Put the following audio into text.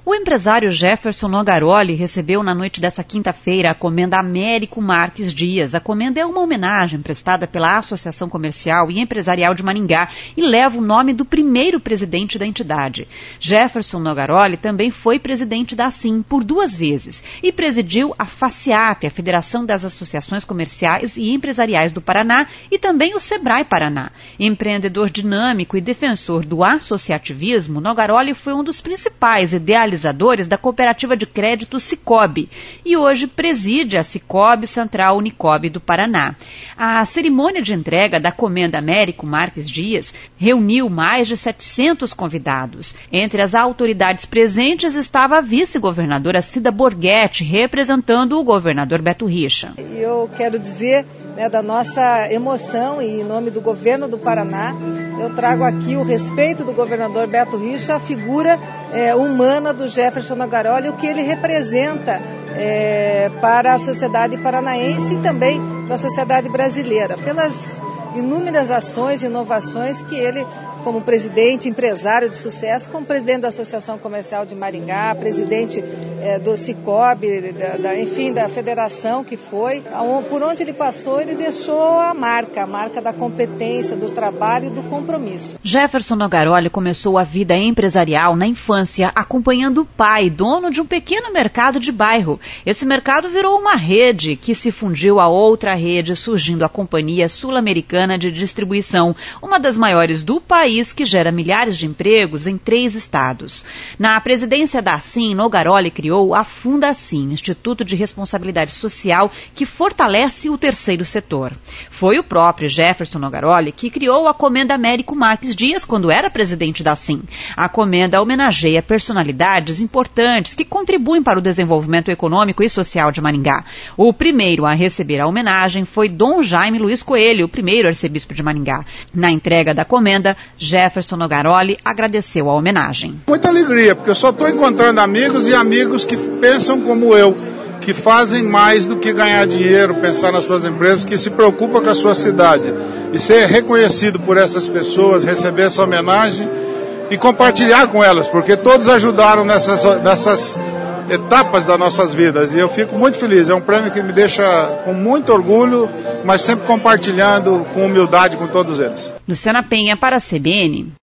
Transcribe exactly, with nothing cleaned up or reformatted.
O empresário Jefferson Nogaroli recebeu na noite dessa quinta-feira a Comenda Américo Marques Dias. A comenda é uma homenagem prestada pela Associação Comercial e Empresarial de Maringá e leva o nome do primeiro presidente da entidade. Jefferson Nogaroli também foi presidente da ASIM por duas vezes e presidiu a FACIAP, a Federação das Associações Comerciais e Empresariais do Paraná, e também o SEBRAE Paraná. Empreendedor dinâmico e defensor do associativismo, Nogaroli foi um dos principais idealizadores da cooperativa de crédito Cicobi e hoje preside a Cicobi Central Unicob do Paraná. A cerimônia de entrega da Comenda Américo Marques Dias reuniu mais de setecentos convidados. Entre as autoridades presentes estava a vice-governadora Cida Borghetti, representando o governador Beto Richa. Eu quero dizer, né, da nossa emoção e em nome do governo do Paraná, eu trago aqui o respeito do governador Beto Richa, a figura é, humana do Jefferson Nogaroli, o que ele representa é, para a sociedade paranaense e também para a sociedade brasileira, pelas inúmeras ações e inovações que ele, como presidente, empresário de sucesso, como presidente da Associação Comercial de Maringá, presidente é, do Cicobi, da, da, enfim, da federação que foi, por onde ele passou, ele deixou a marca, a marca da competência, do trabalho e do compromisso. Jefferson Nogaroli começou a vida empresarial na infância, acompanhando o pai, dono de um pequeno mercado de bairro. Esse mercado virou uma rede que se fundiu a outra rede, surgindo a Companhia Sul-Americana de Distribuição, uma das maiores do país, que gera milhares de empregos em três estados. Na presidência da ASIM, Nogaroli criou a Fundacim, Instituto de Responsabilidade Social, que fortalece o terceiro setor. Foi o próprio Jefferson Nogaroli que criou a Comenda Américo Marques Dias quando era presidente da ASIM. A comenda homenageia personalidades importantes que contribuem para o desenvolvimento econômico e social de Maringá. O primeiro a receber a homenagem foi Dom Jaime Luiz Coelho, o primeiro arcebispo de Maringá. Na entrega da comenda, Jefferson Nogaroli agradeceu a homenagem. Muita alegria, porque eu só estou encontrando amigos e amigos que pensam como eu, que fazem mais do que ganhar dinheiro, pensar nas suas empresas, que se preocupam com a sua cidade. E ser reconhecido por essas pessoas, receber essa homenagem e compartilhar com elas, porque todos ajudaram nessas, nessas etapas das nossas vidas. E eu fico muito feliz. É um prêmio que me deixa com muito orgulho, mas sempre compartilhando com humildade com todos eles. Luciana Penha para a C B N.